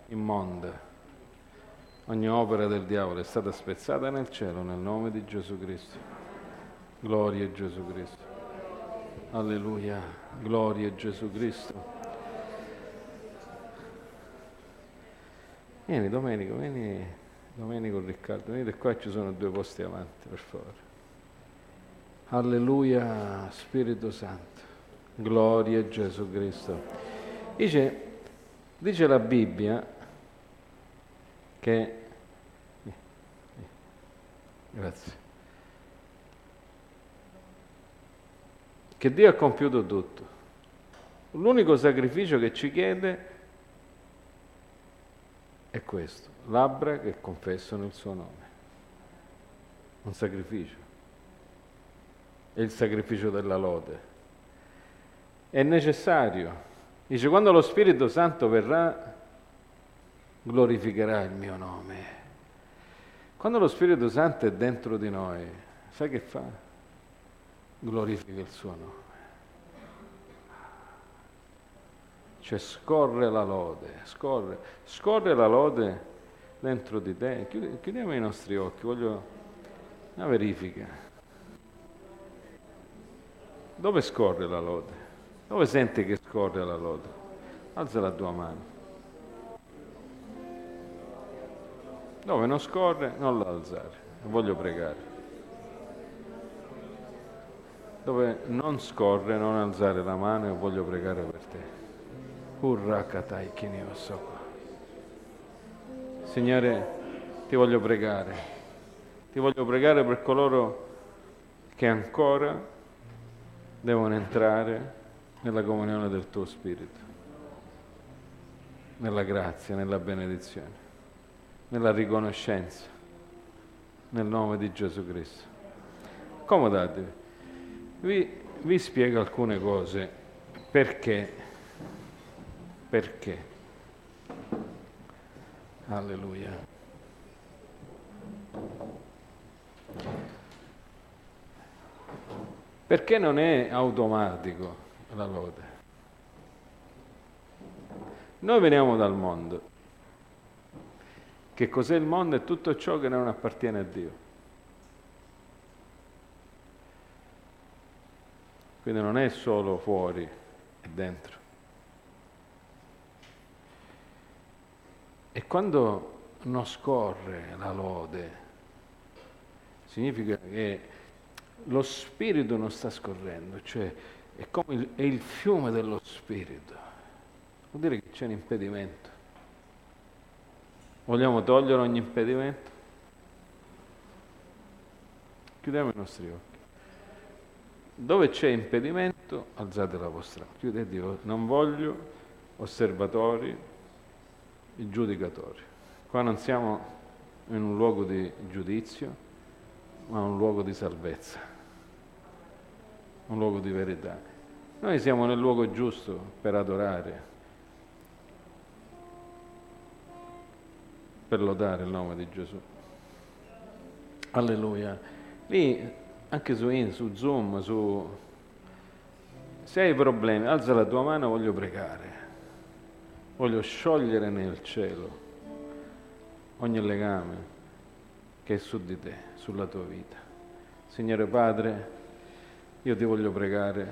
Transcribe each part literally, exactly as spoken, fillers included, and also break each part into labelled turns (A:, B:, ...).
A: immonda. Ogni opera del diavolo è stata spezzata nel cielo nel nome di Gesù Cristo. Gloria a Gesù Cristo. Alleluia. Gloria a Gesù Cristo. Vieni Domenico, vieni Domenico Riccardo, venite qua, ci sono due posti avanti, per favore. Alleluia, Spirito Santo. Gloria a Gesù Cristo. Dice, dice la Bibbia che... Grazie. Che Dio ha compiuto tutto. L'unico sacrificio che ci chiede è questo, labbra che confessano il suo nome. Un sacrificio. È il sacrificio della lode. È necessario. Dice, quando lo Spirito Santo verrà, glorificherà il mio nome. Quando lo Spirito Santo è dentro di noi, sai che fa? Glorifica il suo nome. Cioè scorre la lode, scorre, scorre la lode dentro di te. Chiudiamo i nostri occhi, voglio una verifica. Dove scorre la lode? Dove senti che scorre la lode? Alza la tua mano. Dove non scorre, non la alzare. Voglio pregare. Dove non scorre, non alzare la mano e voglio pregare per te. Urrakatai kinioso. Signore, ti voglio pregare. Ti voglio pregare per coloro che ancora devono entrare nella comunione del tuo Spirito, nella grazia, nella benedizione, nella riconoscenza, nel nome di Gesù Cristo. Accomodatevi. Vi, vi spiego alcune cose. Perché? Perché? Alleluia. Perché non è automatico la lode? Noi veniamo dal mondo. Che cos'è il mondo? È tutto ciò che non appartiene a Dio. Quindi non è solo fuori, è dentro. E quando non scorre la lode, significa che lo Spirito non sta scorrendo, cioè è come il, è il fiume dello Spirito. Vuol dire che c'è un impedimento. Vogliamo togliere ogni impedimento? Chiudiamo i nostri occhi. Dove c'è impedimento, alzate la vostra mano. Chiudete, Dio, non voglio osservatori, giudicatori. Qua non siamo in un luogo di giudizio, ma un luogo di salvezza, un luogo di verità. Noi siamo nel luogo giusto per adorare, per lodare il nome di Gesù. Alleluia. Lì, anche su, in, su Zoom, su... se hai problemi, alza la tua mano, voglio pregare. Voglio sciogliere nel cielo ogni legame che è su di te, sulla tua vita. Signore Padre, io ti voglio pregare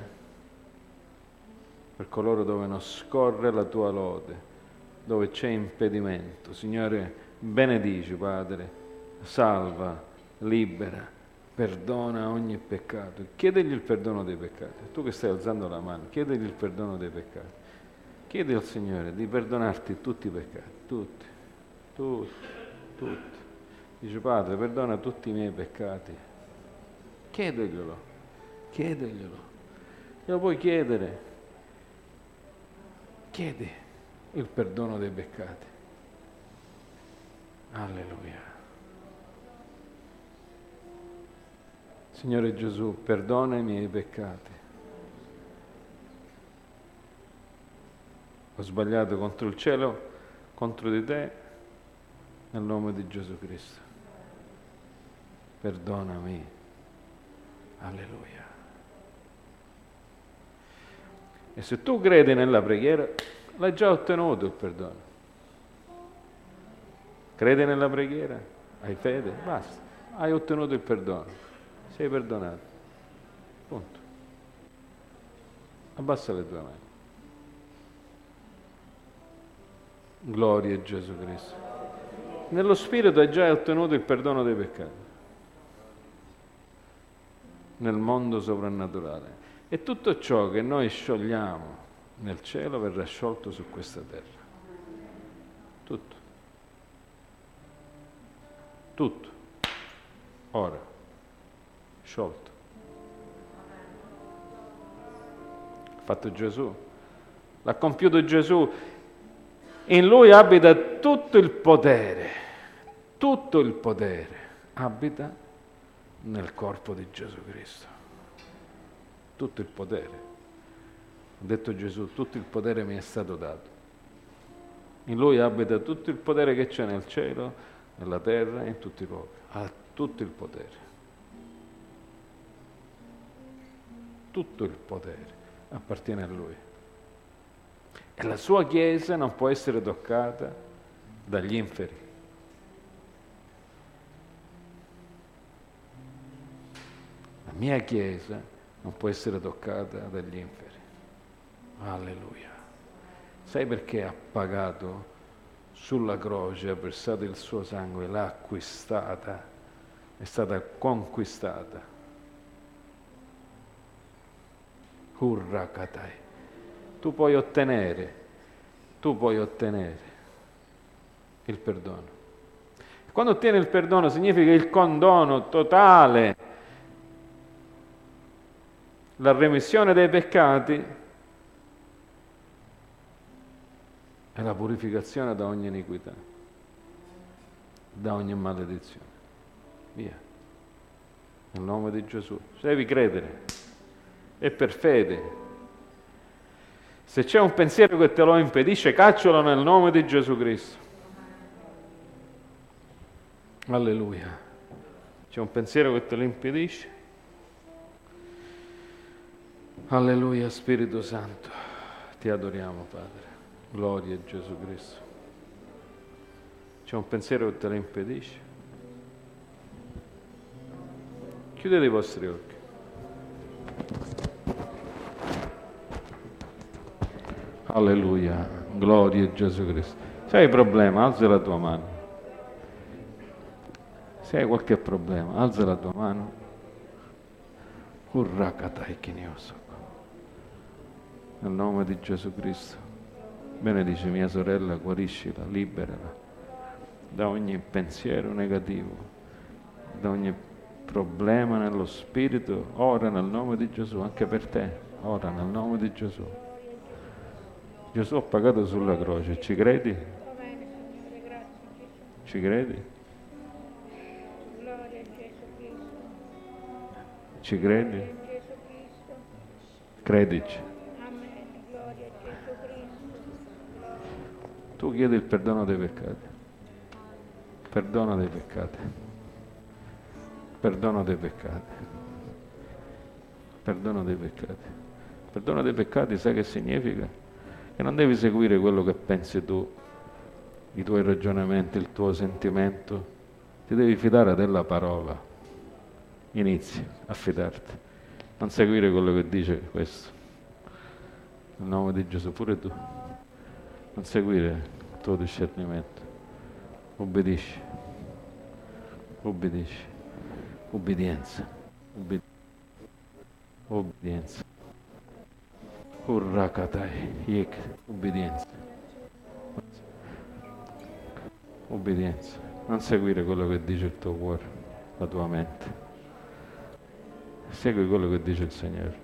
A: per coloro dove non scorre la tua lode, dove c'è impedimento. Signore, benedici, Padre, salva, libera, perdona ogni peccato. Chiedegli il perdono dei peccati. Tu che stai alzando la mano, chiedegli il perdono dei peccati. Chiedi al Signore di perdonarti tutti i peccati, tutti, tutti, tutti. Dice, Padre, perdona tutti i miei peccati. Chiedeglielo, chiedeglielo. Glielo puoi chiedere. Chiedi il perdono dei peccati. Alleluia. Signore Gesù, perdona i miei peccati. Ho sbagliato contro il cielo, contro di te, nel nome di Gesù Cristo. Perdonami. Alleluia. E se tu credi nella preghiera, l'hai già ottenuto il perdono. Credi nella preghiera? Hai fede? Basta. Hai ottenuto il perdono. Sei perdonato. Punto. Abbassa le tue mani. Gloria a Gesù Cristo. Nello Spirito hai già ottenuto il perdono dei peccati. Nel mondo soprannaturale. E tutto ciò che noi sciogliamo nel cielo verrà sciolto su questa terra. Tutto. Tutto. Ora. Sciolto. Ha fatto Gesù. L'ha compiuto Gesù. In Lui abita tutto il potere. Tutto il potere abita nel corpo di Gesù Cristo. Tutto il potere. Ha detto Gesù, tutto il potere mi è stato dato. In Lui abita tutto il potere che c'è nel cielo, nella terra e in tutti i luoghi. Ha tutto il potere. Tutto il potere appartiene a Lui. E la sua Chiesa non può essere toccata dagli inferi. La mia Chiesa non può essere toccata dagli inferi. Alleluia. Sai perché ha pagato sulla croce, ha versato il suo sangue, l'ha acquistata, è stata conquistata. Urrakatai. Tu puoi ottenere, tu puoi ottenere il perdono. Quando ottieni il perdono significa il condono totale, la remissione dei peccati e la purificazione da ogni iniquità, da ogni maledizione. Via. Nel nome di Gesù. Devi credere. È per fede. Se c'è un pensiero che te lo impedisce, caccialo nel nome di Gesù Cristo. Alleluia. C'è un pensiero che te lo impedisce? Alleluia, Spirito Santo. Ti adoriamo, Padre. Gloria a Gesù Cristo. C'è un pensiero che te lo impedisce? Chiudete i vostri occhi. Alleluia, gloria a Gesù Cristo. Se hai problema, alza la tua mano. Se hai qualche problema, alza la tua mano. Urrakatai kinioso. Nel nome di Gesù Cristo. Benedice mia sorella, guariscila, liberala da ogni pensiero negativo, da ogni problema nello spirito, ora nel nome di Gesù, anche per te, ora nel nome di Gesù. Gesù ha pagato sulla croce, ci credi? Ci credi? Ci credi? Credici. Tu chiedi il perdono dei peccati. Perdono dei peccati. Perdono dei peccati. Perdono dei peccati. Perdono dei peccati, sai che significa? Che non devi seguire quello che pensi tu, i tuoi ragionamenti, il tuo sentimento. Ti devi fidare della parola. Inizi a fidarti. Non seguire quello che dice questo. Nel nome di Gesù, pure tu. Non seguire il tuo discernimento. Obbedisci. Obbedisci. Obbedienza. Obbed- Obbedienza. Urrakatai. Yek. Obbedienza. Obbedienza. Non seguire quello che dice il tuo cuore, la tua mente. Segui quello che dice il Signore.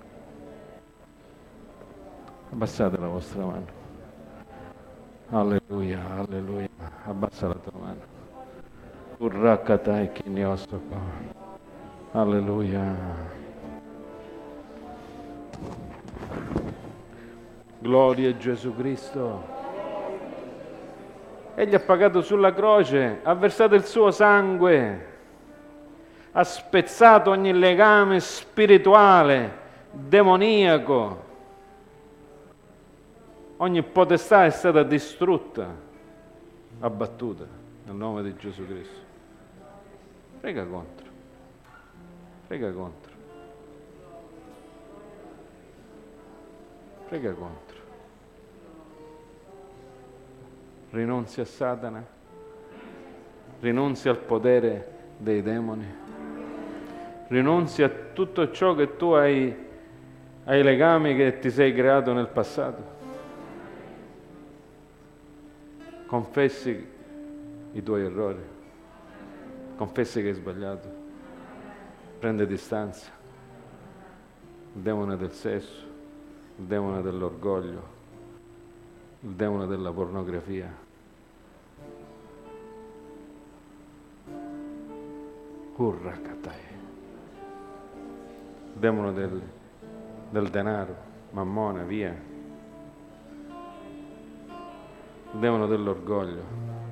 A: Abbassate la vostra mano. Alleluia, alleluia. Abbassa la tua mano. Urrakatai kinyosoka. Alleluia. Gloria a Gesù Cristo. Egli ha pagato sulla croce, ha versato il suo sangue, ha spezzato ogni legame spirituale, demoniaco. Ogni potestà è stata distrutta, abbattuta. nel nome di Gesù Cristo. Prega contro. Prega contro. Prega contro. Rinunzia a Satana. Rinunzia al potere dei demoni. Rinunzia a tutto ciò che tu hai, ai legami che ti sei creato nel passato. Confessi i tuoi errori. Confessi che hai sbagliato. Prende distanza. Il demone del sesso, il demone dell'orgoglio, il demone della pornografia. Urrakatai. Il demone del, del denaro, mammone, via. Il demone dell'orgoglio,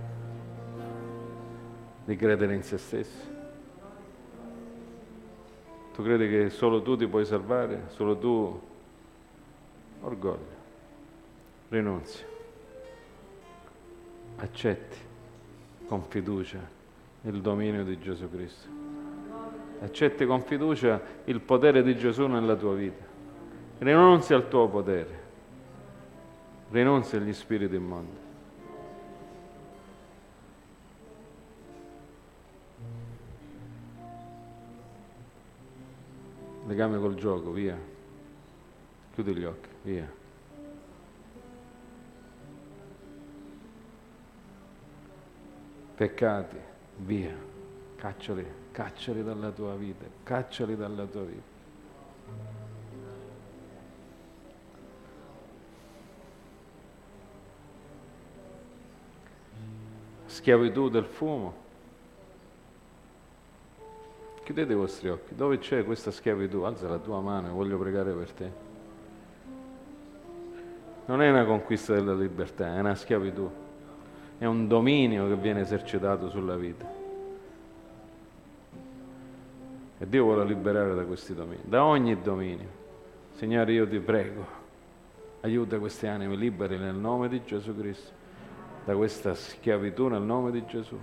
A: di credere in se stessi. Tu credi che solo tu ti puoi salvare? Solo tu? Orgoglio. Rinunzia. Accetti con fiducia il dominio di Gesù Cristo. Accetti con fiducia il potere di Gesù nella tua vita. Rinunzia al tuo potere. Rinunzia agli spiriti immondi. Legame col gioco, via. Chiudi gli occhi, via. Peccati, via. Cacciali, cacciali dalla tua vita, cacciali dalla tua vita. Schiavitù del fumo. Chiudete i vostri occhi. Dove c'è questa schiavitù? Alza la tua mano e voglio pregare per te. Non è una conquista della libertà, è una schiavitù. È un dominio che viene esercitato sulla vita. E Dio vuole liberare da questi domini, da ogni dominio. Signore, io ti prego, aiuta queste anime, liberi nel nome di Gesù Cristo, da questa schiavitù nel nome di Gesù.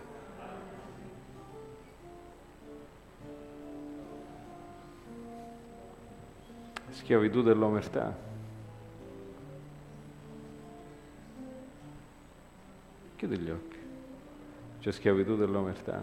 A: Schiavitù dell'omertà. Chiudi gli occhi. C'è schiavitù dell'omertà.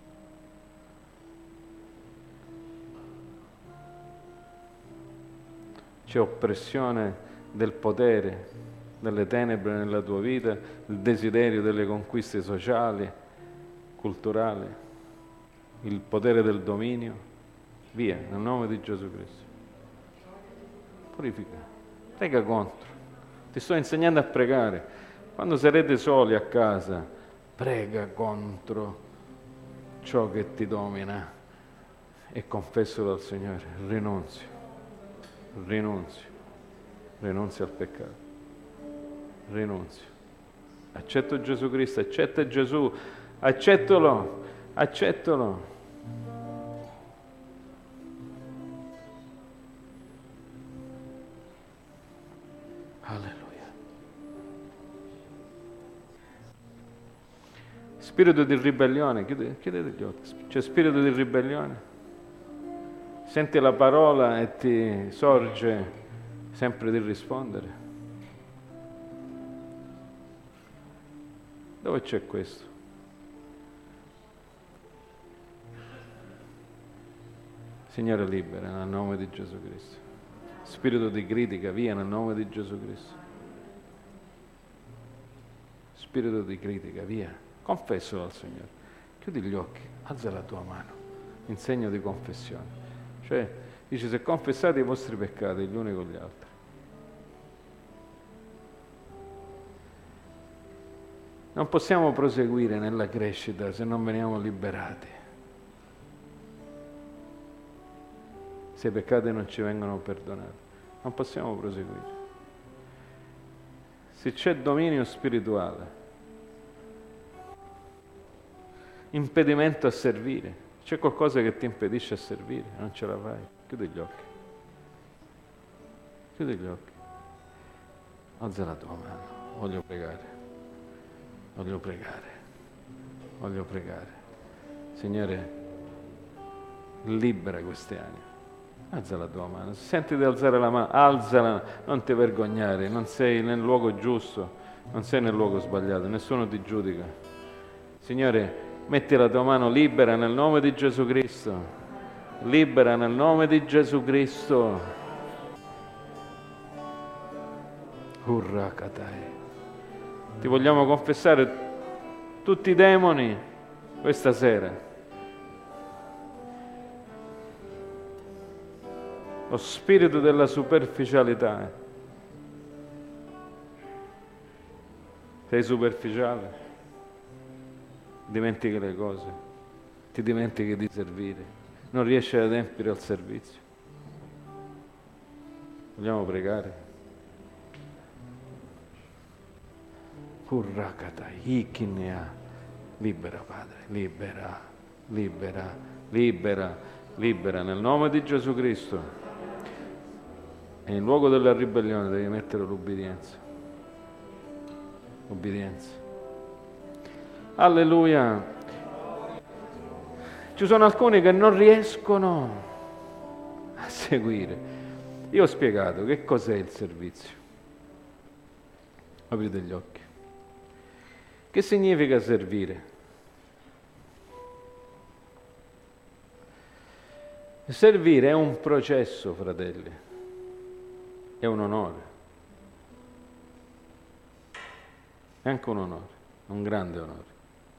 A: C'è oppressione del potere, delle tenebre nella tua vita, il desiderio delle conquiste sociali, culturali, il potere del dominio. Via, nel nome di Gesù Cristo. Purifica, prega contro. Ti sto insegnando a pregare. Quando sarete soli a casa, prega contro ciò che ti domina e confessalo al Signore. Rinunzio, rinunzio, rinunzio al peccato, rinunzio. Accetto Gesù Cristo, accetta Gesù, accettalo, accettalo. Alleluia. Spirito di ribellione, chiudete, chiudete gli occhi. C'è spirito di ribellione? Senti la parola e ti sorge sempre di rispondere? Dove c'è questo? Signore, libera nel nome di Gesù Cristo. Spirito di critica, via nel nome di Gesù Cristo. Spirito di critica, via. Confessalo al Signore. Chiudi gli occhi, alza la tua mano in segno di confessione. Cioè, dice, se confessate i vostri peccati gli uni con gli altri. Non possiamo proseguire nella crescita se non veniamo liberati. Se i peccati non ci vengono perdonati, non possiamo proseguire. Se c'è dominio spirituale, impedimento a servire, c'è qualcosa che ti impedisce a servire, non ce la fai, chiudi gli occhi. Chiudi gli occhi. Alza la tua mano, voglio pregare. Voglio pregare. voglio pregare. Signore, libera queste anime. Alza la tua mano, se senti di alzare la mano, alzala, non ti vergognare, non sei nel luogo giusto, non sei nel luogo sbagliato, nessuno ti giudica. Signore, metti la tua mano libera nel nome di Gesù Cristo, libera nel nome di Gesù Cristo. Urrakatai. Ti vogliamo confessare tutti i demoni questa sera. Lo spirito della superficialità. Sei superficiale? Dimentichi le cose, ti dimentichi di servire, non riesci ad adempiere al servizio. Vogliamo pregare? Kurrakata, ikinea. Libera, Padre, libera, libera, libera, libera, nel nome di Gesù Cristo. E in luogo della ribellione devi mettere l'ubbidienza. Ubbidienza. Alleluia. Ci sono alcuni che non riescono a seguire. Io ho spiegato che cos'è il servizio. Aprite gli occhi. Che significa servire? Servire è un processo, fratelli, è un onore, è anche un onore, un grande onore.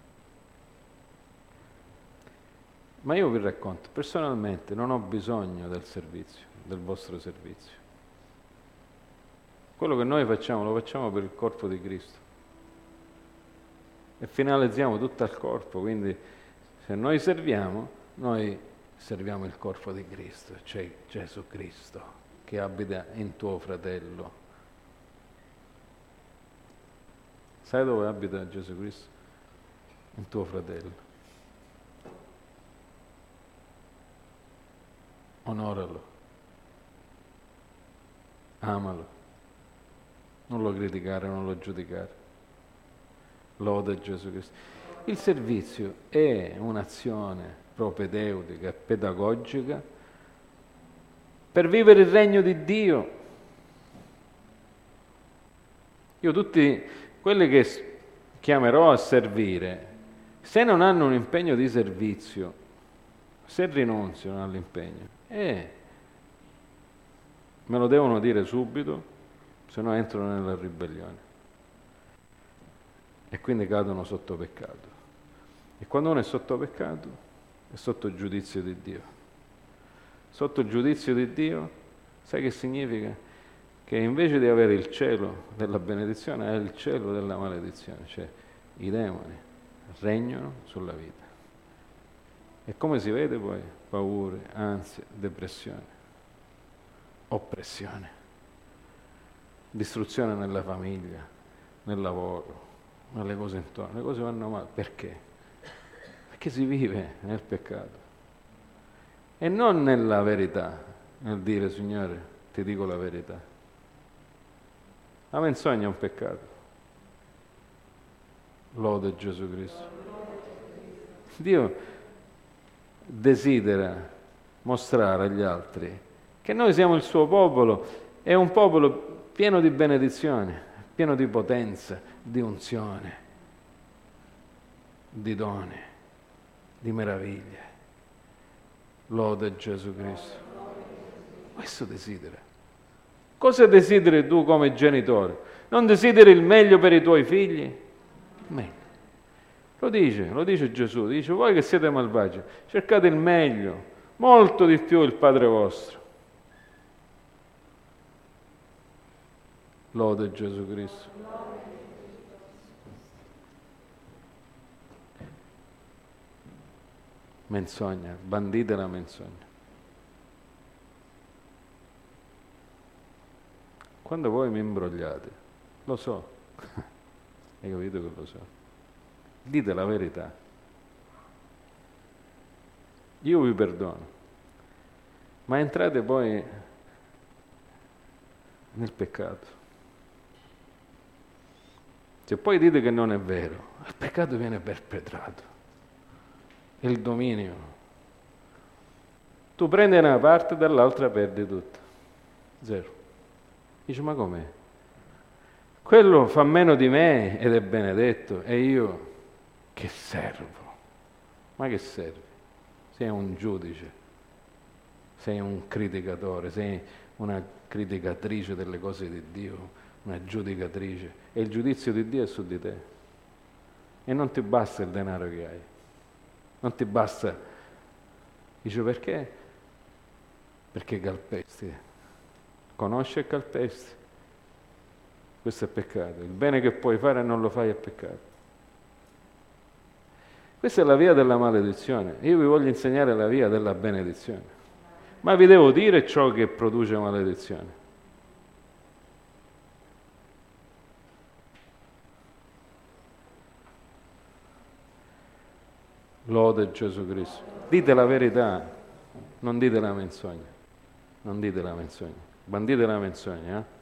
A: Ma io vi racconto, personalmente non ho bisogno del servizio, del vostro servizio. Quello che noi facciamo lo facciamo per il corpo di Cristo e finalizziamo tutto al corpo, quindi se noi serviamo, noi serviamo il corpo di Cristo, cioè Gesù Cristo che abita in tuo fratello. Sai dove abita Gesù Cristo? In tuo fratello. Onoralo, amalo, non lo criticare, non lo giudicare. Loda Gesù Cristo. Il servizio è un'azione propedeutica, pedagogica per vivere il regno di Dio. Io tutti quelli che chiamerò a servire, se non hanno un impegno di servizio, se rinunziano all'impegno, eh, me lo devono dire subito, se no entrano nella ribellione. E quindi cadono sotto peccato. E quando uno è sotto peccato, è sotto il giudizio di Dio. Sotto il giudizio di Dio, sai che significa? Che invece di avere il cielo della benedizione, è il cielo della maledizione, cioè i demoni regnano sulla vita. E come si vede poi? Paure, ansie, depressione, oppressione, distruzione nella famiglia, nel lavoro, nelle cose intorno. Le cose vanno male. Perché? Perché si vive nel peccato. E non nella verità, nel dire, Signore, ti dico la verità. La menzogna è un peccato. Lode Gesù Cristo. Dio desidera mostrare agli altri che noi siamo il suo popolo, è un popolo pieno di benedizioni, pieno di potenza, di unzione, di doni, di meraviglie. Lode Gesù Cristo. Questo desidera. Cosa desideri tu come genitore? Non desideri il meglio per i tuoi figli? Il meglio. Lo dice, lo dice Gesù, dice voi che siete malvagi, cercate il meglio, molto di più il Padre vostro. Lode Gesù Cristo. Menzogna, bandite la menzogna. Quando voi mi imbrogliate, lo so, hai capito che lo so. Dite la verità. Io vi perdono, ma entrate poi nel peccato. Se poi dite che non è vero, il peccato viene perpetrato. È il dominio. Tu prendi una parte, dall'altra perdi tutto. Zero. Dici, ma com'è? Quello fa meno di me ed è benedetto, e io che servo? Ma che servi? Sei un giudice, sei un criticatore, sei una criticatrice delle cose di Dio, una giudicatrice, e il giudizio di Dio è su di te. E non ti basta il denaro che hai, non ti basta. Dice, perché? Perché calpesti, conosci e calpesti. Questo è peccato. Il bene che puoi fare e non lo fai è peccato. Questa è la via della maledizione. Io vi voglio insegnare la via della benedizione. Ma vi devo dire ciò che produce maledizione. Lode Gesù Cristo. Dite la verità, non dite la menzogna. Non dite la menzogna. Bandite la menzogna, eh?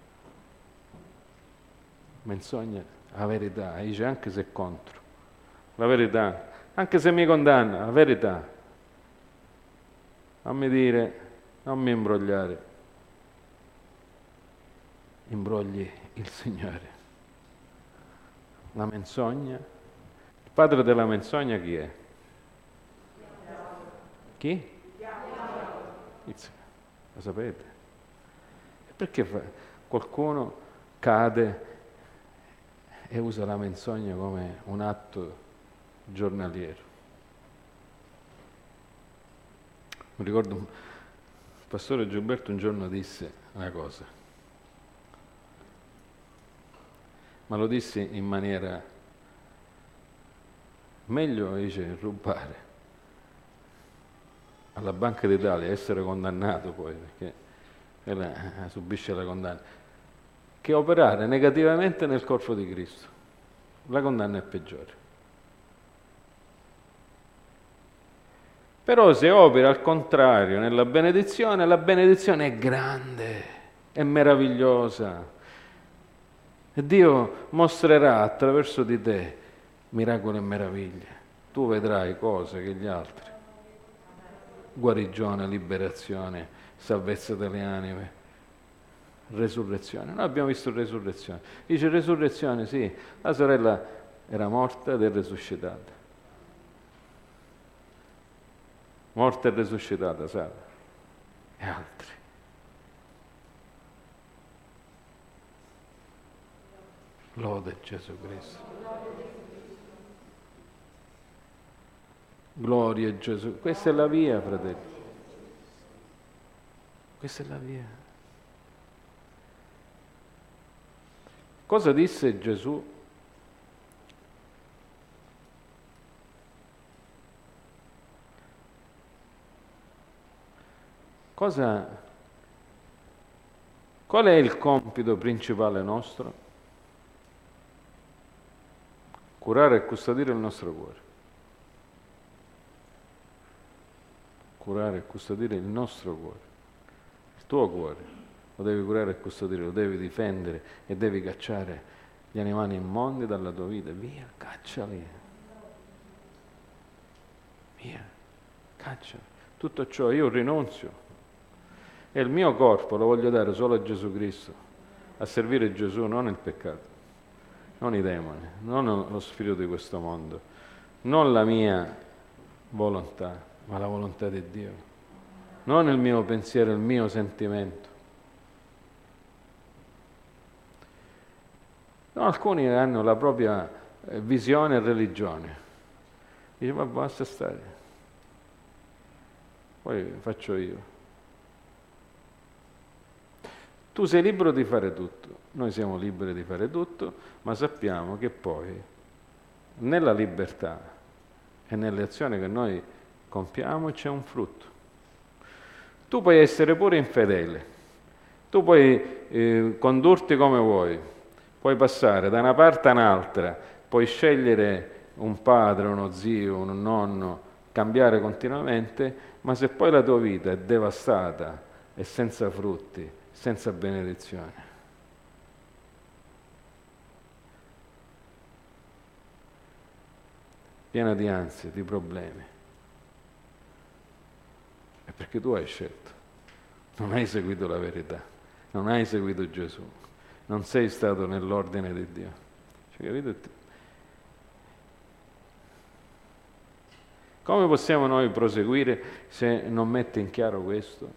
A: Menzogna, la verità, dice anche se contro. La verità, anche se mi condanna, la verità. Fammi dire, non mi imbrogliare. Imbrogli il Signore. La menzogna. Il padre della menzogna chi è? Chi? Lo sapete? E perché fa? Qualcuno cade e usa la menzogna come un atto giornaliero. Mi ricordo il pastore Gilberto un giorno disse una cosa, ma lo disse in maniera meglio, dice, rubare alla Banca d'Italia, essere condannato poi, perché ella subisce la condanna, che operare negativamente nel corpo di Cristo. La condanna è peggiore. Però se opera al contrario nella benedizione, la benedizione è grande, è meravigliosa. E Dio mostrerà attraverso di te miracoli e meraviglie. Tu vedrai cose che gli altri. Guarigione, liberazione, salvezza delle anime, resurrezione. Noi abbiamo visto resurrezione. Dice resurrezione, sì, la sorella era morta ed è resuscitata. Morta e resuscitata, sai? E altri. Lode Gesù Cristo. Gloria a Gesù. Questa è la via, fratelli. Questa è la via. Cosa disse Gesù? Cosa, qual è il compito principale nostro? Curare e custodire il nostro cuore. Curare e custodire il nostro cuore. Il tuo cuore lo devi curare e custodire, lo devi difendere e devi cacciare gli animali immondi dalla tua vita. Via, cacciali. Via, cacciali. Tutto ciò io rinunzio. E il mio corpo lo voglio dare solo a Gesù Cristo, a servire Gesù, non il peccato, non i demoni, non lo spirito di questo mondo, non la mia volontà, ma la volontà di Dio, non il mio pensiero, il mio sentimento. No, alcuni hanno la propria visione e religione. Dice, ma basta stare, poi faccio io. Tu sei libero di fare tutto, noi siamo liberi di fare tutto, ma sappiamo che poi nella libertà e nelle azioni che noi compiamo c'è un frutto. Tu puoi essere pure infedele, tu puoi eh, condurti come vuoi, puoi passare da una parte a un'altra, puoi scegliere un padre, uno zio, un nonno, cambiare continuamente, ma se poi la tua vita è devastata e senza frutti, senza benedizione, piena di ansia, di problemi. È perché tu hai scelto, non hai seguito la verità, non hai seguito Gesù, non sei stato nell'ordine di Dio. Cioè, capito? Come possiamo noi proseguire se non mette in chiaro questo?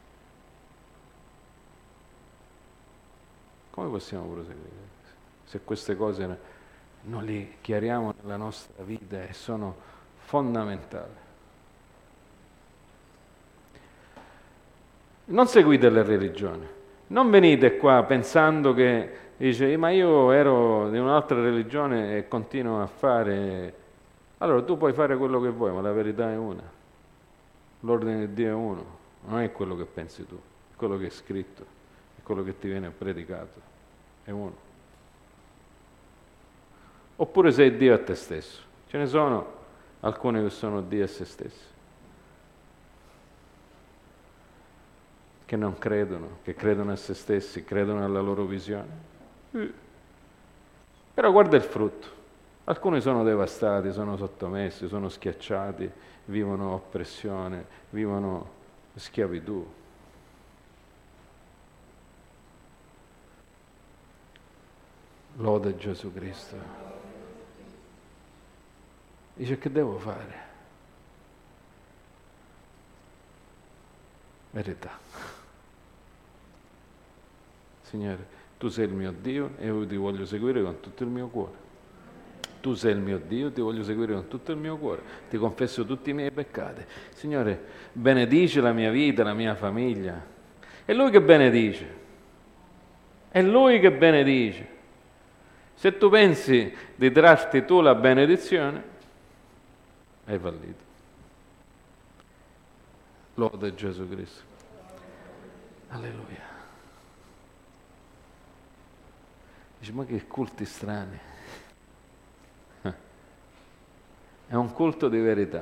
A: Come possiamo proseguire se queste cose non le chiariamo nella nostra vita e sono fondamentali? Non seguite le religioni, non venite qua pensando che dice ma io ero di un'altra religione e continuo a fare. Allora tu puoi fare quello che vuoi, ma la verità è una, l'ordine di Dio è uno, non è quello che pensi tu, è quello che è scritto, è quello che ti viene predicato, è uno. Oppure sei Dio a te stesso, ce ne sono alcuni che sono Dio a se stessi, che non credono, che credono a se stessi, credono alla loro visione. Però guarda il frutto. Alcuni sono devastati, sono sottomessi, sono schiacciati, vivono oppressione, vivono schiavitù. Lode Gesù Cristo. Dice che devo fare? Verità. Signore, tu sei il mio Dio e io ti voglio seguire con tutto il mio cuore. Tu sei il mio Dio, ti voglio seguire con tutto il mio cuore, ti confesso tutti i miei peccati. Signore, benedici la mia vita, la mia famiglia. È Lui che benedice, è Lui che benedice. Se tu pensi di trarti tu la benedizione, hai fallito. Lode Gesù Cristo. Alleluia. Dici, ma che culti strani. È un culto di verità.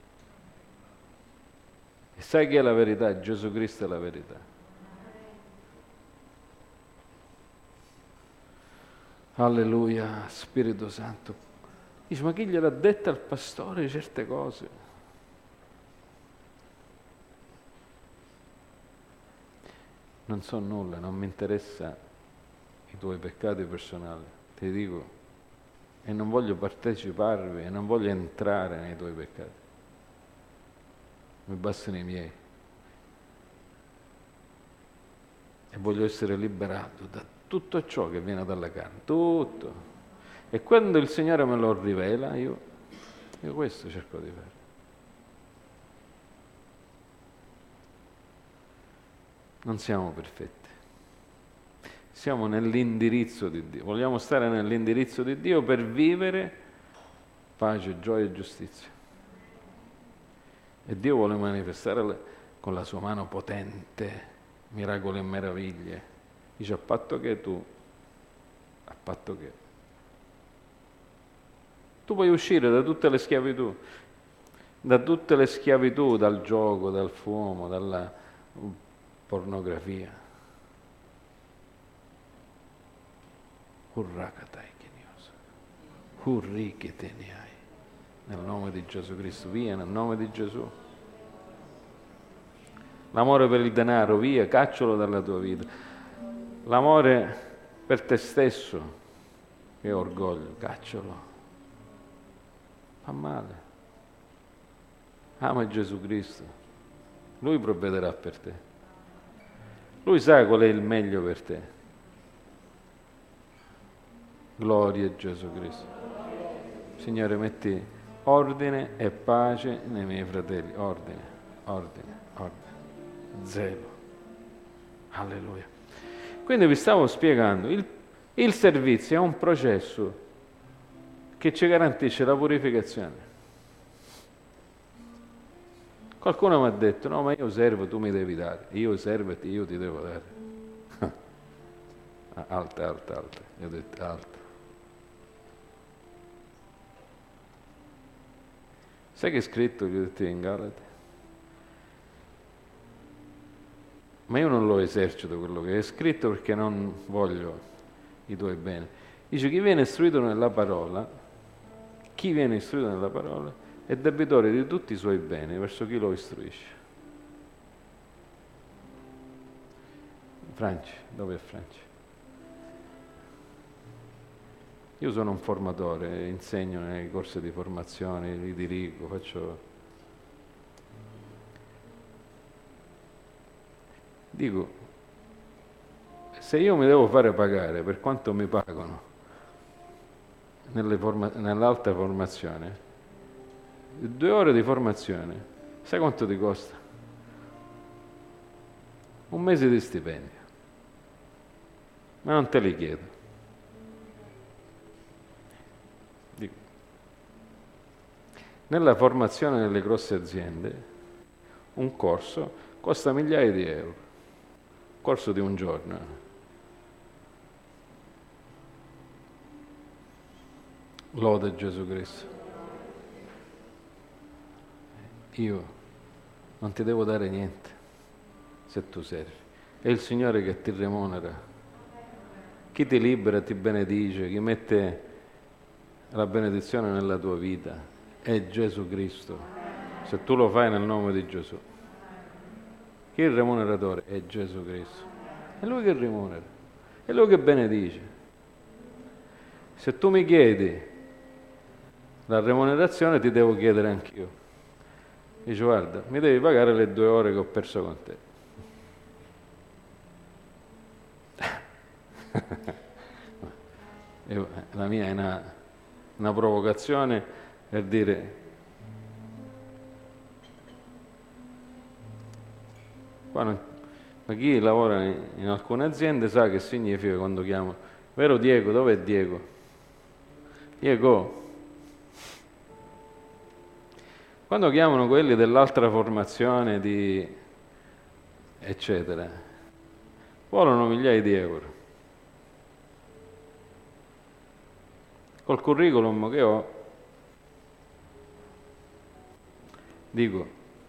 A: E sai chi è la verità? Gesù Cristo è la verità. Alleluia, Spirito Santo. Dice, ma chi gliel'ha detto al pastore certe cose? Non so nulla, non mi interessa i tuoi peccati personali, ti dico. E non voglio parteciparvi e non voglio entrare nei tuoi peccati. Mi bastano i miei. E voglio essere liberato da tutto ciò che viene dalla carne, tutto. E quando il Signore me lo rivela, io, io questo cerco di fare. Non siamo perfetti. Siamo nell'indirizzo di Dio, vogliamo stare nell'indirizzo di Dio per vivere pace, gioia e giustizia. E Dio vuole manifestare con la sua mano potente miracoli e meraviglie. Dice, a patto che tu, a patto che tu puoi uscire da tutte le schiavitù, da tutte le schiavitù, dal gioco, dal fumo, dalla pornografia. Hurri che te ne hai. Nel nome di Gesù Cristo, via, nel nome di Gesù. L'amore per il denaro, via, caccialo dalla tua vita. L'amore per te stesso, che è orgoglio, caccialo. Fa male. Ama Gesù Cristo. Lui provvederà per te. Lui sa qual è il meglio per te. Gloria a Gesù Cristo. Signore, metti ordine e pace nei miei fratelli. Ordine, ordine, ordine. Zelo. Alleluia. Quindi vi stavo spiegando, il, il servizio è un processo che ci garantisce la purificazione. Qualcuno mi ha detto, no, ma io servo, tu mi devi dare. Io servo e io ti devo dare. Alta, alta, alta. Io ho detto alta. Sai che è scritto, gli ho detto in Galati? Ma io non lo esercito quello che è scritto perché non voglio i tuoi beni. Dice, chi viene istruito nella parola chi viene istruito nella parola è debitore di tutti i suoi beni verso chi lo istruisce. Franci, dove è Franci? Io sono un formatore, insegno nei corsi di formazione, li dirigo, faccio... Dico, se io mi devo fare pagare per quanto mi pagano nelle forma... nell'alta formazione, due ore di formazione, sai quanto ti costa? Un mese di stipendio. Ma non te li chiedo. Dico, nella formazione delle grosse aziende, un corso costa migliaia di euro, un corso di un giorno. Lode Gesù Cristo. Io non ti devo dare niente se tu servi. È il Signore che ti remunera. Chi ti libera, ti benedice, chi mette la benedizione nella tua vita è Gesù Cristo, se tu lo fai nel nome di Gesù. Chi è il remuneratore? È Gesù Cristo. È Lui che remunera, è Lui che benedice. Se tu mi chiedi la remunerazione, ti devo chiedere anch'io. Dice, guarda, mi devi pagare le due ore che ho perso con te. La mia è una, una provocazione per dire, ma chi lavora in, in alcune aziende sa che significa quando chiamo, vero Diego, dov'è Diego? Diego. Quando chiamano quelli dell'altra formazione di eccetera, volano migliaia di euro. Col curriculum che ho, dico,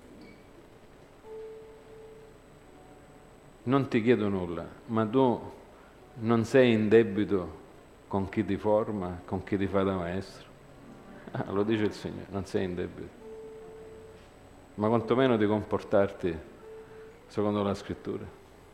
A: non ti chiedo nulla, ma tu non sei in debito con chi ti forma, con chi ti fa da maestro. Ah, lo dice il Signore, non sei in debito, ma quantomeno di comportarti secondo la Scrittura.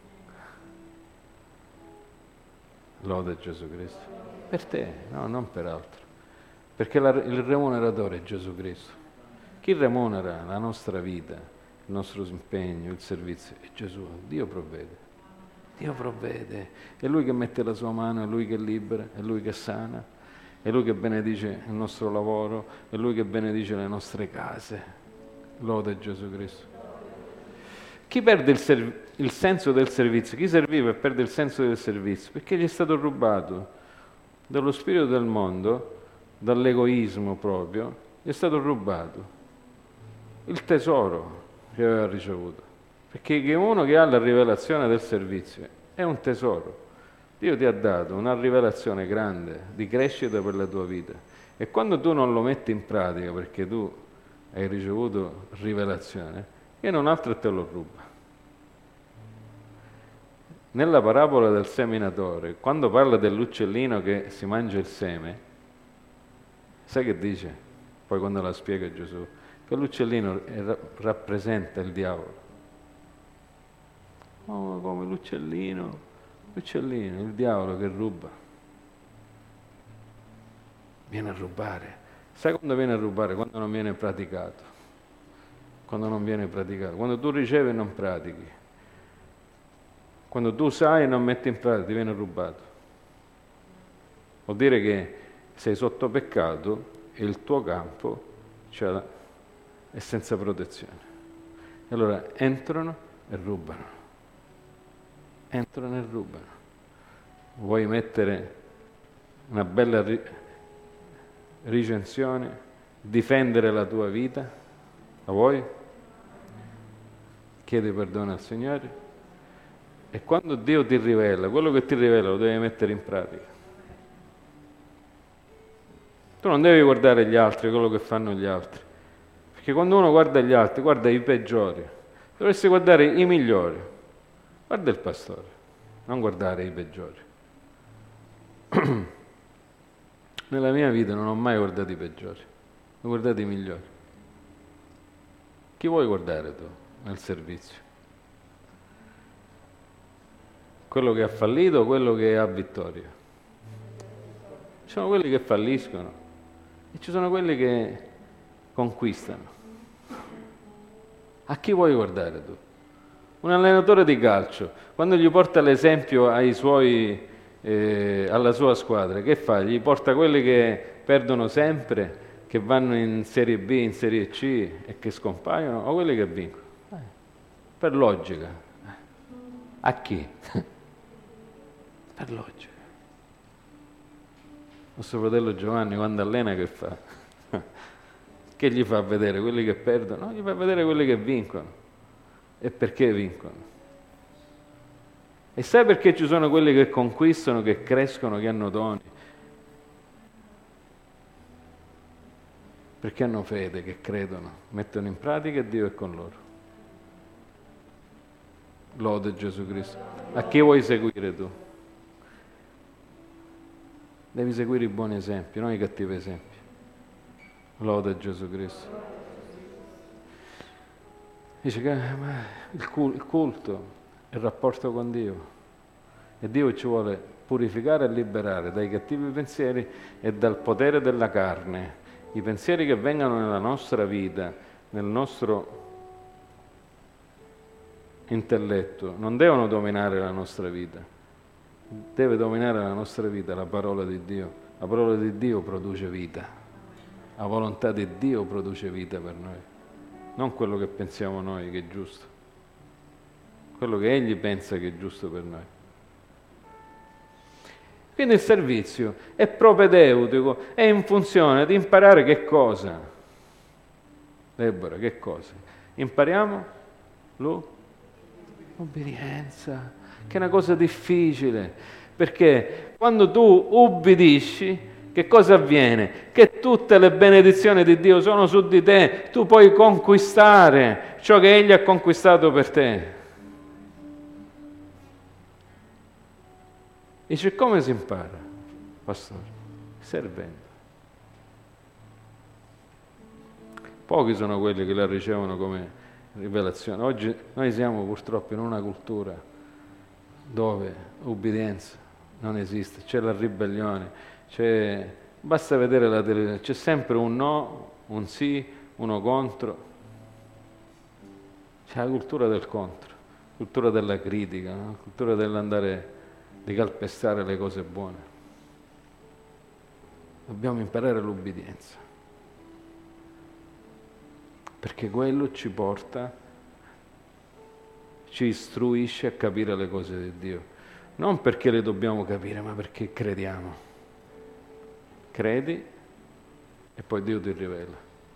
A: Lode Gesù Cristo. Per te, no, non per altro. Perché la, il remuneratore è Gesù Cristo. Chi remunera la nostra vita, il nostro impegno, il servizio, è Gesù. Dio provvede. Dio provvede. È Lui che mette la sua mano, è Lui che libera, è Lui che sana, è Lui che benedice il nostro lavoro, è Lui che benedice le nostre case. Lode Gesù Cristo. Chi perde il, serv- il senso del servizio? Chi serviva e perde il senso del servizio? Perché gli è stato rubato dallo spirito del mondo, dall'egoismo proprio, gli è stato rubato il tesoro che aveva ricevuto. Perché uno che ha la rivelazione del servizio è un tesoro. Dio ti ha dato una rivelazione grande di crescita per la tua vita. E quando tu non lo metti in pratica perché tu hai ricevuto rivelazione, che non altro te lo ruba. Nella parabola del seminatore, quando parla dell'uccellino che si mangia il seme, sai che dice? Poi quando la spiega Gesù, che l'uccellino è, rappresenta il diavolo. Oh, come l'uccellino, l'uccellino, il diavolo che ruba. Viene a rubare. Sai quando viene a rubare? Quando non viene praticato. Quando non viene praticato. Quando tu ricevi e non pratichi. Quando tu sai e non metti in pratica, ti viene rubato. Vuol dire che sei sotto peccato e il tuo campo cioè, è senza protezione. E allora entrano e rubano. Entrano e rubano. Vuoi mettere una bella ri- recensione, difendere la tua vita? La vuoi? Chiedi perdono al Signore. E quando Dio ti rivela, quello che ti rivela lo devi mettere in pratica. Tu non devi guardare gli altri, quello che fanno gli altri. Perché quando uno guarda gli altri, guarda i peggiori. Dovresti guardare i migliori. Guarda il pastore, non guardare i peggiori. Nella mia vita non ho mai guardato i peggiori, ho guardato i migliori. Chi vuoi guardare tu nel servizio? Quello che ha fallito o quello che ha vittoria? Ci sono quelli che falliscono e ci sono quelli che conquistano. A chi vuoi guardare tu? Un allenatore di calcio, quando gli porta l'esempio ai suoi, eh, alla sua squadra, che fa? Gli porta quelli che perdono sempre, che vanno in Serie B, in Serie C e che scompaiono, o quelli che vincono? Eh, per logica. A chi? Per logica. Nostro fratello Giovanni, quando allena, che fa? Che gli fa vedere? Quelli che perdono? No, gli fa vedere quelli che vincono. E perché vincono? E sai perché ci sono quelli che conquistano, che crescono, che hanno doni? Perché hanno fede, che credono, mettono in pratica e Dio è con loro. Lode Gesù Cristo. A chi vuoi seguire tu? Devi seguire i buoni esempi, non i cattivi esempi. Lode Gesù Cristo. Dice che ma il culto è il rapporto con Dio e Dio ci vuole purificare e liberare dai cattivi pensieri e dal potere della carne. I pensieri che vengano nella nostra vita, nel nostro intelletto, non devono dominare la nostra vita. Deve dominare la nostra vita la parola di Dio. La parola di Dio produce vita. La volontà di Dio produce vita per noi. Non quello che pensiamo noi che è giusto, quello che Egli pensa che è giusto per noi. Quindi il servizio è propedeutico, è in funzione di imparare che cosa? Deborah, che cosa? Impariamo l'obbedienza, che è una cosa difficile, perché quando tu ubbidisci, che cosa avviene? Che tutte le benedizioni di Dio sono su di te, tu puoi conquistare ciò che Egli ha conquistato per te. Dice, come si impara, pastore? Servendo. Pochi sono quelli che la ricevono come rivelazione. Oggi noi siamo purtroppo in una cultura dove ubbidienza non esiste, c'è la ribellione. C'è, basta vedere la televisione, c'è sempre un no, un sì, uno contro. C'è la cultura del contro, cultura della critica, no? Cultura dell'andare, di calpestare le cose buone. Dobbiamo imparare l'ubbidienza, perché quello ci porta, ci istruisce a capire le cose di Dio. Non perché le dobbiamo capire, ma perché crediamo. Credi e poi Dio ti rivela.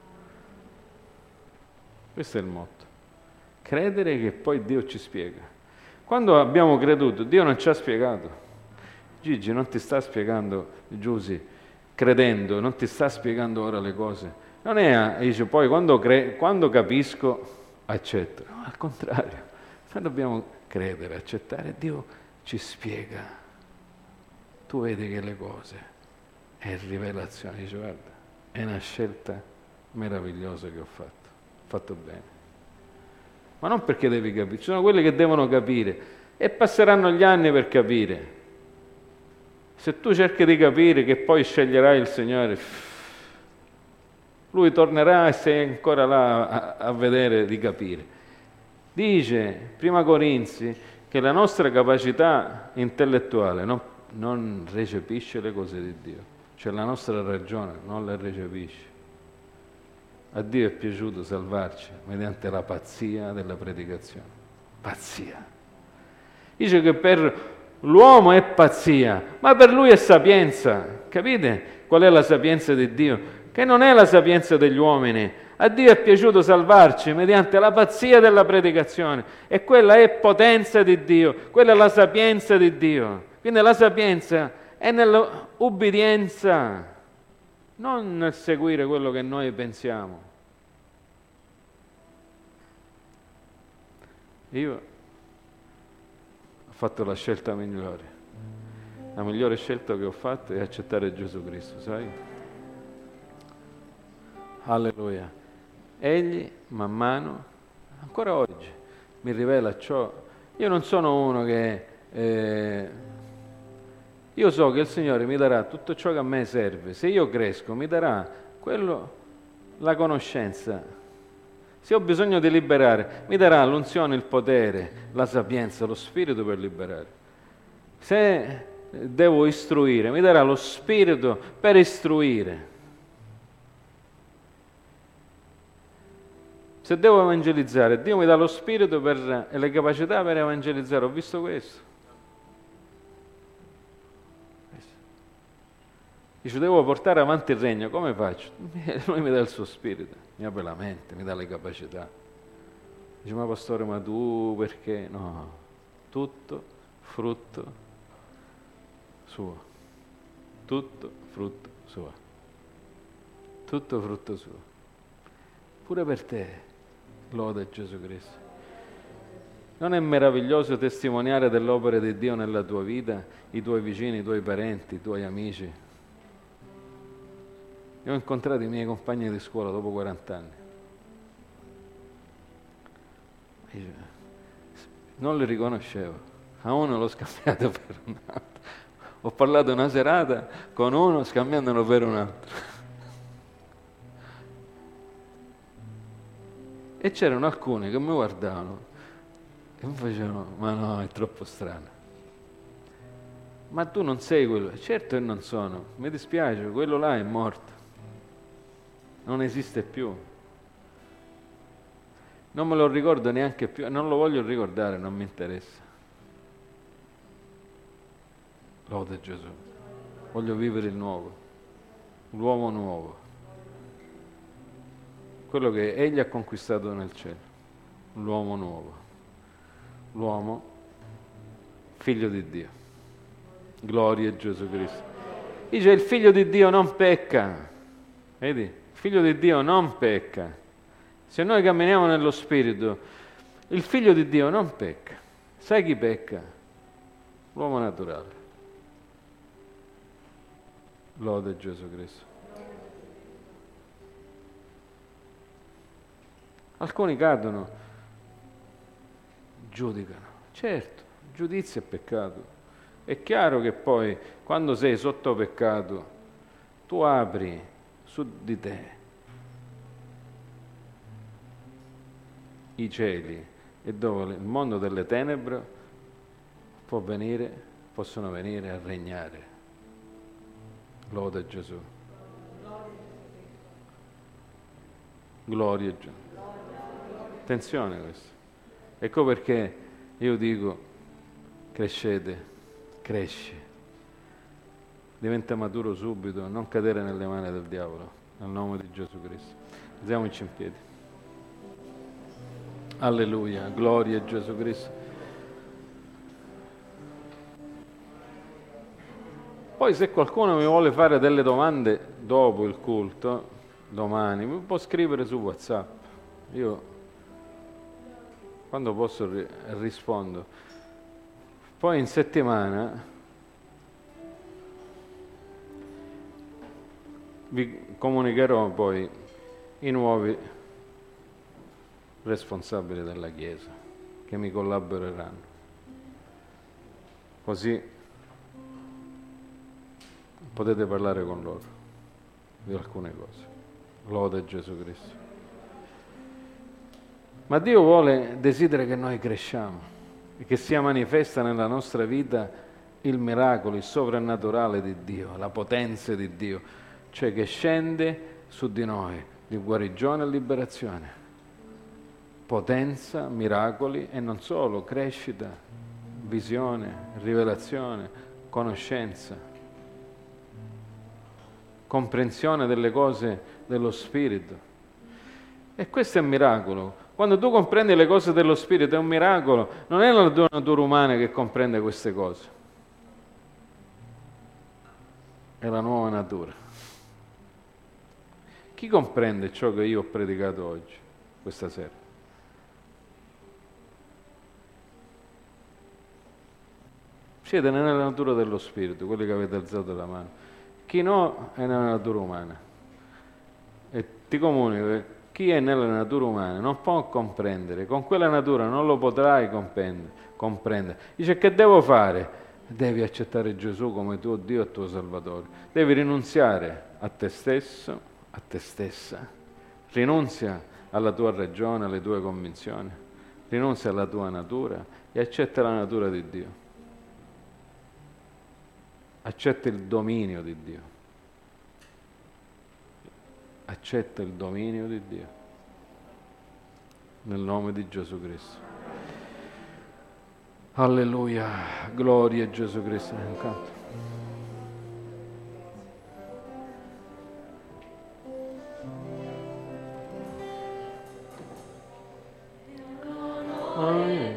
A: Questo è il motto. Credere che poi Dio ci spiega. Quando abbiamo creduto, Dio non ci ha spiegato. Gigi non ti sta spiegando, Giusy, credendo, non ti sta spiegando ora le cose. Non è, dice, poi quando, cre- quando capisco, accetto. No, al contrario. Noi dobbiamo credere, accettare. Dio ci spiega. Tu vedi che le cose è rivelazione, dice guarda, è una scelta meravigliosa che ho fatto, ho fatto bene. Ma non perché devi capire, ci sono quelli che devono capire e passeranno gli anni per capire. Se tu cerchi di capire che poi sceglierai il Signore, Lui tornerà e sei ancora là a, a vedere di capire. Dice, prima Corinzi, che la nostra capacità intellettuale non, non recepisce le cose di Dio. Cioè la nostra ragione non le recepisce. A Dio è piaciuto salvarci mediante la pazzia della predicazione. Pazzia. Dice che per l'uomo è pazzia, ma per lui è sapienza. Capite qual è la sapienza di Dio? Che non è la sapienza degli uomini. A Dio è piaciuto salvarci mediante la pazzia della predicazione. E quella è potenza di Dio. Quella è la sapienza di Dio. Quindi la sapienza è nell'ubbidienza, non nel seguire quello che noi pensiamo. Io ho fatto la scelta migliore, La migliore scelta che ho fatto è accettare Gesù Cristo, sai? Alleluia. Egli, man mano, ancora oggi, mi rivela ciò. Io non sono uno che... Eh, io so che il Signore mi darà tutto ciò che a me serve. Se io cresco, mi darà quello, la conoscenza. Se ho bisogno di liberare, mi darà l'unzione, il potere, la sapienza, lo spirito per liberare. Se devo istruire, mi darà lo spirito per istruire. Se devo evangelizzare, Dio mi dà lo spirito per, e le capacità per evangelizzare. Ho visto questo. Dice, devo portare avanti il regno, come faccio? Lui mi dà il suo spirito, mi apre la mente, mi dà le capacità. Dice, ma pastore, ma tu perché? No, tutto frutto suo. Tutto frutto suo. Tutto frutto suo. Pure per te, lode Gesù Cristo. Non è meraviglioso testimoniare dell'opera di Dio nella tua vita, i tuoi vicini, i tuoi parenti, i tuoi amici? Io ho incontrato i miei compagni di scuola dopo quaranta anni. Non li riconoscevo. A uno l'ho scambiato per un altro. Ho parlato una serata con uno scambiandolo per un altro. E c'erano alcuni che mi guardavano e mi facevano, ma no, è troppo strano. Ma tu non sei quello. Certo che non sono. Mi dispiace, quello là è morto. Non esiste più. Non me lo ricordo neanche più, non lo voglio ricordare, non mi interessa. Lode Gesù. Voglio vivere il nuovo, l'uomo nuovo. Quello che Egli ha conquistato nel cielo. L'uomo nuovo. L'uomo figlio di Dio. Gloria a Gesù Cristo. Dice, il figlio di Dio non pecca. Vedi? Il figlio di Dio non pecca. Se noi camminiamo nello Spirito, il figlio di Dio non pecca. Sai chi pecca? L'uomo naturale. Lode Gesù Cristo. Alcuni cadono, giudicano. Certo, giudizio è peccato. È chiaro che poi, quando sei sotto peccato, tu apri su di te i cieli e dove il mondo delle tenebre può venire, possono venire a regnare. Lode a Gesù. Gloria a Gesù. Attenzione a questo. Ecco perché io dico, crescete, cresci. Diventa maturo subito, non cadere nelle mani del diavolo, nel nome di Gesù Cristo. Alziamoci in piedi. Alleluia, gloria a Gesù Cristo. Poi se qualcuno mi vuole fare delle domande dopo il culto, domani, mi può scrivere su WhatsApp. Io, quando posso, rispondo. Poi in settimana vi comunicherò poi i nuovi responsabili della Chiesa che mi collaboreranno. Così potete parlare con loro di alcune cose. Lode a Gesù Cristo. Ma Dio vuole, desidera che noi cresciamo e che sia manifesta nella nostra vita il miracolo, il sovrannaturale di Dio, la potenza di Dio, cioè che scende su di noi di guarigione e liberazione, potenza, miracoli e non solo, crescita, visione, rivelazione, conoscenza, comprensione delle cose dello Spirito. E questo è un miracolo. Quando tu comprendi le cose dello Spirito è un miracolo, non è la tua natura umana che comprende queste cose, è la nuova natura. Chi comprende ciò che io ho predicato oggi, questa sera? Siete nella natura dello Spirito, quelli che avete alzato la mano. Chi no è nella natura umana. E ti comunico che chi è nella natura umana non può comprendere, con quella natura non lo potrai comprendere. Dice: che devo fare? Devi accettare Gesù come tuo Dio e tuo Salvatore. Devi rinunziare a te stesso, a te stessa. Rinunzia alla tua ragione, alle tue convinzioni. Rinunzia alla tua natura e accetta la natura di Dio. Accetta il dominio di Dio. Accetta il dominio di Dio. Nel nome di Gesù Cristo. Alleluia. Gloria a Gesù Cristo. Incanto. Amen.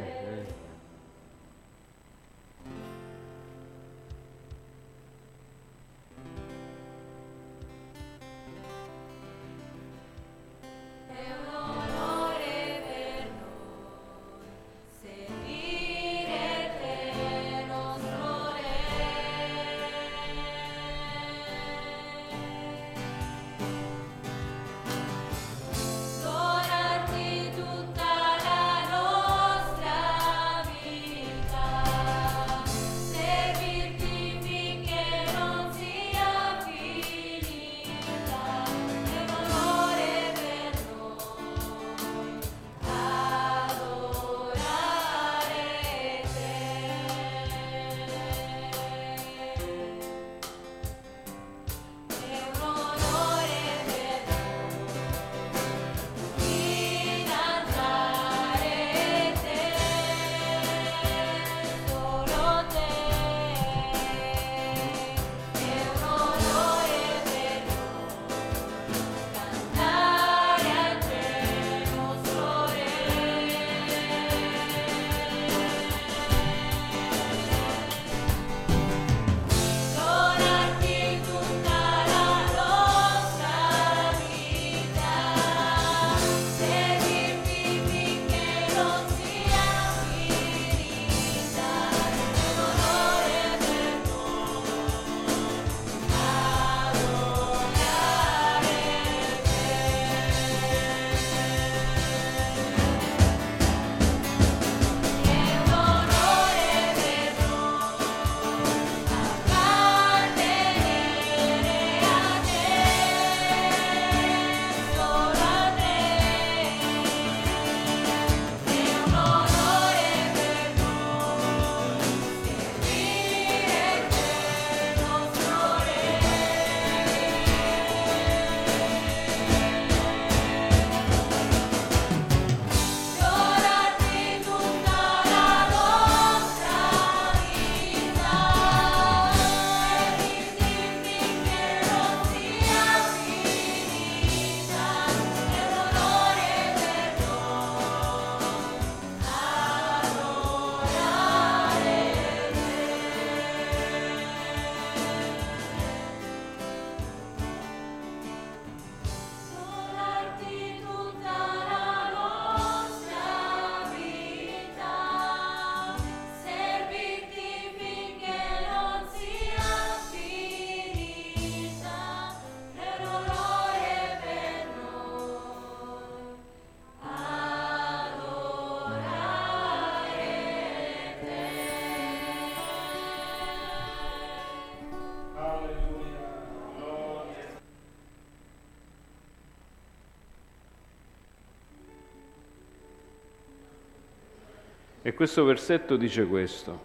A: E questo versetto dice questo.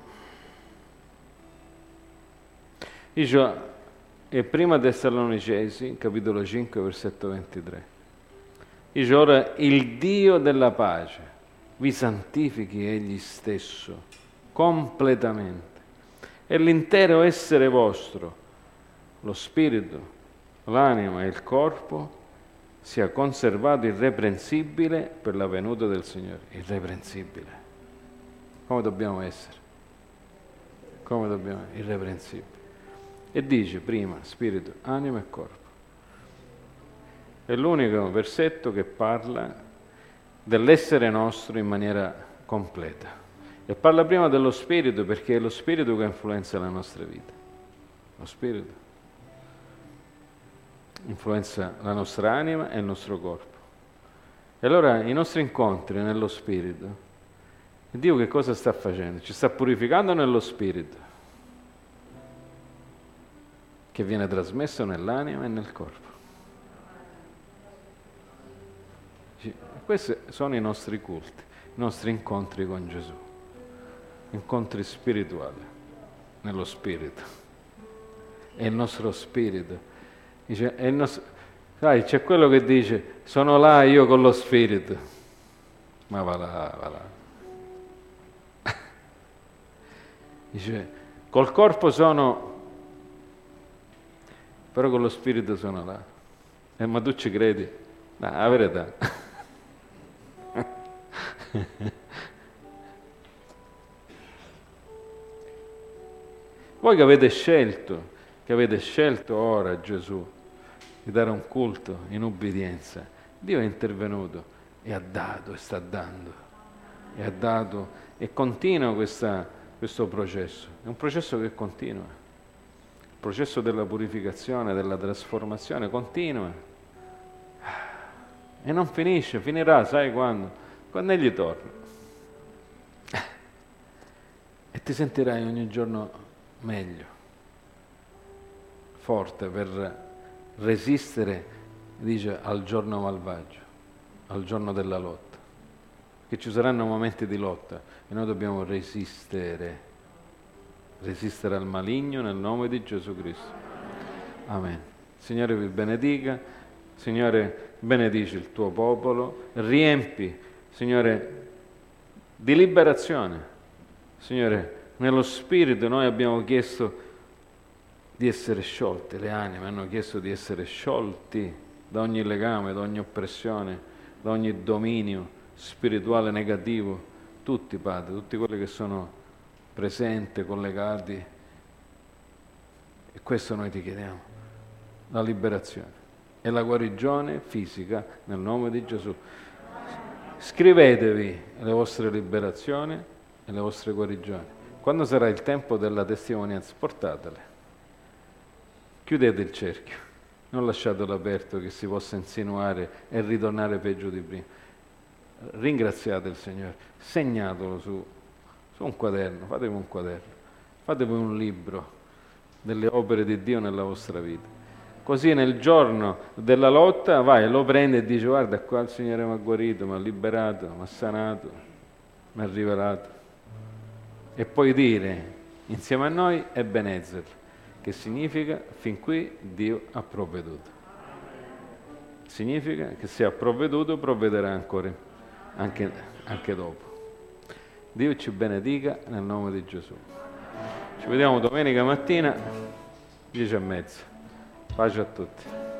A: Dice, e prima Tessalonicesi, capitolo cinque, versetto ventitré. Dice, ora il Dio della pace vi santifichi egli stesso completamente e l'intero essere vostro, lo spirito, l'anima e il corpo sia conservato irreprensibile per la venuta del Signore. Irreprensibile. Come dobbiamo essere? Come dobbiamo essere? Irreprensibili. E dice prima spirito, anima e corpo. È l'unico versetto che parla dell'essere nostro in maniera completa. E parla prima dello spirito perché è lo spirito che influenza la nostra vita. Lo spirito influenza la nostra anima e il nostro corpo. E allora i nostri incontri nello spirito, Dio che cosa sta facendo? Ci sta purificando nello spirito, che viene trasmesso nell'anima e nel corpo. Questi sono i nostri culti, i nostri incontri con Gesù, incontri spirituali, nello spirito. È il nostro spirito. Dice, è il nostro... Sai, c'è quello che dice, sono là io con lo spirito. Ma va là, va là. Dice, col corpo sono, però con lo spirito sono là. Eh, ma tu ci credi? No, la verità. Voi che avete scelto, che avete scelto ora Gesù di dare un culto in ubbidienza, Dio è intervenuto e ha dato e sta dando e ha dato e continua questa, questo processo. È un processo che continua, il processo della purificazione, della trasformazione continua e non finisce, finirà, sai quando? Quando Egli torna e ti sentirai ogni giorno meglio, forte per resistere, dice, al giorno malvagio, al giorno della lotta, che ci saranno momenti di lotta e noi dobbiamo resistere, resistere al maligno nel nome di Gesù Cristo. Amen. Signore vi benedica, Signore benedici il tuo popolo, riempi, Signore, di liberazione. Signore, nello Spirito noi abbiamo chiesto di essere sciolti, le anime hanno chiesto di essere sciolti da ogni legame, da ogni oppressione, da ogni dominio spirituale negativo, tutti, Padre, tutti quelli che sono presenti, collegati. E questo noi ti chiediamo, la liberazione e la guarigione fisica nel nome di Gesù. Scrivetevi le vostre liberazioni e le vostre guarigioni. Quando sarà il tempo della testimonianza, portatele. Chiudete il cerchio, non lasciatelo aperto che si possa insinuare e ritornare peggio di prima. Ringraziate il Signore, segnatelo su, su un quaderno, fatevi un quaderno, fatevi un libro delle opere di Dio nella vostra vita. Così nel giorno della lotta vai, lo prendi e dici guarda qua il Signore mi ha guarito, mi ha liberato, mi ha sanato, mi ha rivelato. E puoi dire insieme a noi Ebenezer, che significa fin qui Dio ha provveduto. Significa che se ha provveduto provvederà ancora, anche, anche dopo. Dio ci benedica nel nome di Gesù. Ci vediamo domenica mattina, dieci e mezza. Pace a tutti.